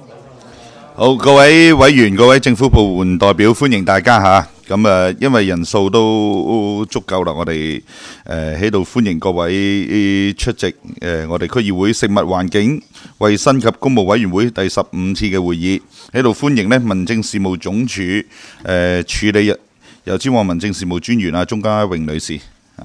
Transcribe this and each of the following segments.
好，各位委員、各位政府部門代表，歡迎大家嚇。咁因為人數都足夠啦，我哋喺度歡迎各位出席我哋區議會食物環境衞生及公務委員會第15次嘅會議。喺度歡迎呢民政事務總署處理油尖旺民政事務專員啊鍾嘉穎女士。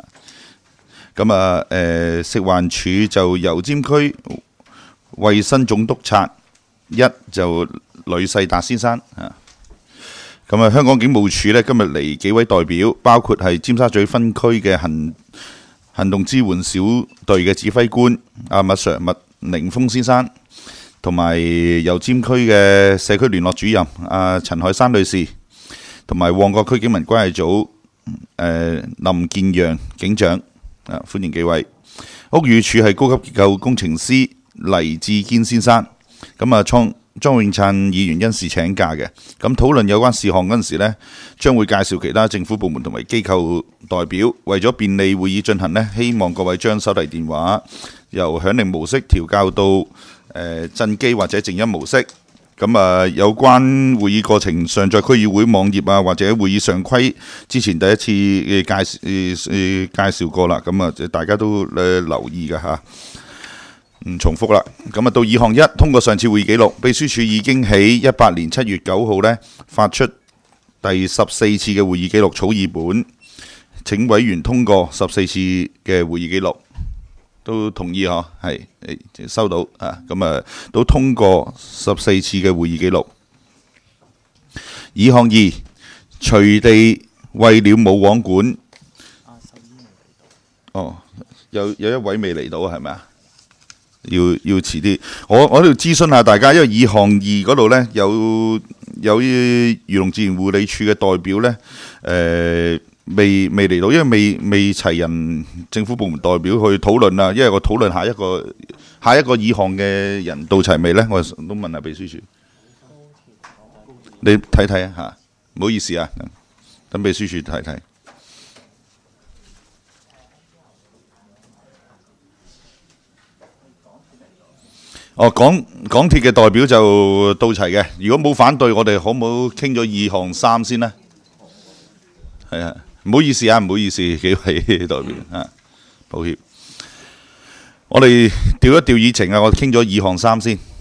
咁食環署就油尖區衞生總督察一就呂世達先生啊。咁香港警務處呢，今日嚟幾位代表，包括係尖沙咀分區嘅行動支援小隊嘅指揮官阿麥 Sir 麥寧峰先生，同埋油尖區嘅社區聯絡主任阿陳海珊女士，同埋旺角區警民關係組林建陽警長啊，歡迎幾位。屋宇署係高級結構工程師黎志堅先生，咁莊永燦議員因事請假嘅，咁討論有關事項嗰陣時呢，將會介紹其他政府部門同埋機構代表。為咗便利會議進行呢，希望各位將手提電話由響鈴模式調校到震機或者靜音模式。咁有關會議過程上載區議會網頁啊，或者會議常規之前第一次介紹過啦，咁大家都留意㗎嚇。唔重複啦，咁到2項1通過上次會議記錄，秘書處已經喺18年7月9號呢發出第14次嘅會議記錄草擬本，請委員通過14次嘅會議記錄，都同意嗬？係收到啊，都通過14次嘅會議記錄。2項2隨地為了冇網管，有一位未嚟到係咪啊？要遲啲，我都要諮詢下大家，因為2項2嗰度呢，有漁農自然護理署嘅代表呢，未嚟到，因為未齊人政府部門代表去討論啊，因為我討論下一個2項嘅人到齊未呢？我都問下秘書處，你睇睇啊嚇，唔好意思啊，等秘書處睇睇。港鐵嘅代表就到齊嘅。如果冇反對，我哋可唔可以傾咗2項3先呢？係啊，唔好意思啊，唔好意思，幾位代表啊，抱歉。我哋調一調議程啊，我傾咗2項3先。